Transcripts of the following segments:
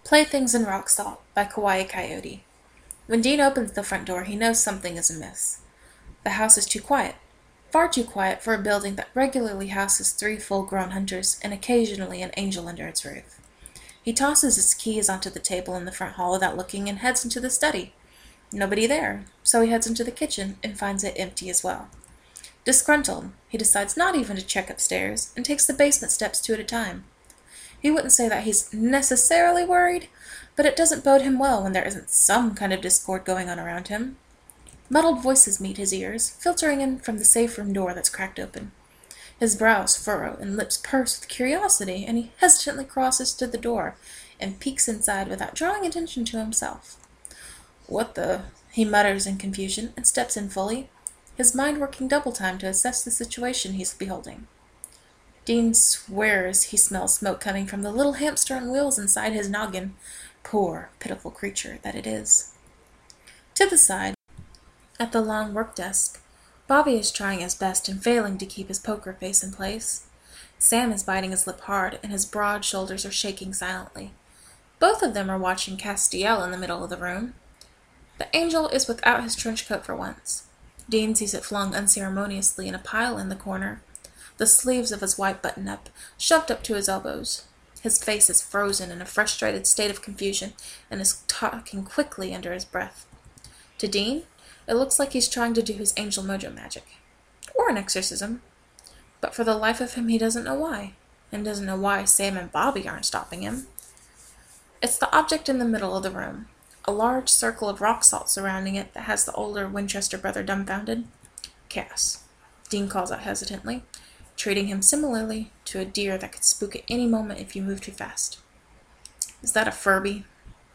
Playthings in Rock Salt by Kawaii Coyote. When Dean opens the front door, he knows something is amiss. The house is too quiet. Far too quiet for a building that regularly houses 3 full-grown hunters and occasionally an angel under its roof. He tosses his keys onto the table in the front hall without looking and heads into the study. Nobody there, so he heads into the kitchen and finds it empty as well. Disgruntled, he decides not even to check upstairs and takes the basement steps 2 at a time. He wouldn't say that he's necessarily worried, but it doesn't bode him well when there isn't some kind of discord going on around him. Muddled voices meet his ears, filtering in from the safe room door that's cracked open. His brows furrow and lips purse with curiosity, and he hesitantly crosses to the door and peeks inside without drawing attention to himself. "What the—" he mutters in confusion and steps in fully, his mind working double time to assess the situation he's beholding. Dean swears he smells smoke coming from the little hamster on wheels inside his noggin. Poor, pitiful creature that it is. To the side, at the long work desk, Bobby is trying his best and failing to keep his poker face in place. Sam is biting his lip hard, and his broad shoulders are shaking silently. Both of them are watching Castiel in the middle of the room. The angel is without his trench coat for once. Dean sees it flung unceremoniously in a pile in the corner, the sleeves of his white button-up shoved up to his elbows. His face is frozen in a frustrated state of confusion and is talking quickly under his breath. To Dean, it looks like he's trying to do his angel mojo magic, or an exorcism, but for the life of him he doesn't know why, and doesn't know why Sam and Bobby aren't stopping him. It's the object in the middle of the room, a large circle of rock salt surrounding it that has the older Winchester brother dumbfounded. "Cass," Dean calls out hesitantly, treating him similarly to a deer that could spook at any moment if you move too fast. "Is that a Furby?"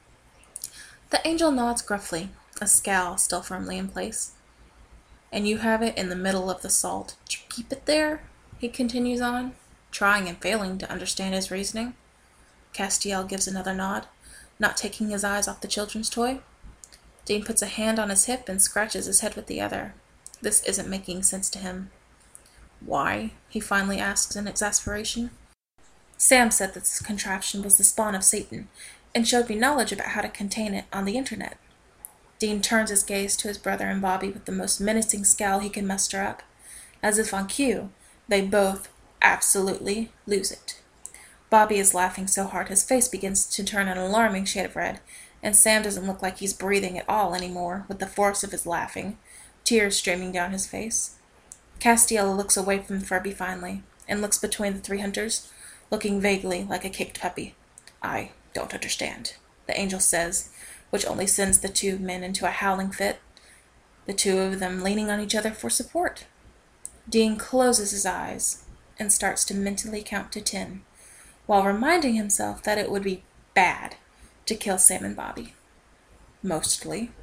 The angel nods gruffly, a scowl still firmly in place. "And you have it in the middle of the salt. Did you keep it there?" he continues on, trying and failing to understand his reasoning. Castiel gives another nod, not taking his eyes off the children's toy. Dean puts a hand on his hip and scratches his head with the other. This isn't making sense to him. "Why?" he finally asks in exasperation. "Sam said that this contraption was the spawn of Satan, and showed me knowledge about how to contain it on the internet." Dean turns his gaze to his brother and Bobby with the most menacing scowl he can muster up. As if on cue, they both absolutely lose it. Bobby is laughing so hard his face begins to turn an alarming shade of red, and Sam doesn't look like he's breathing at all anymore with the force of his laughing, tears streaming down his face. Castiel looks away from Furby finally, and looks between the 3 hunters, looking vaguely like a kicked puppy. "I don't understand," the angel says, which only sends the 2 men into a howling fit, the 2 of them leaning on each other for support. Dean closes his eyes and starts to mentally count to 10, while reminding himself that it would be bad to kill Sam and Bobby. Mostly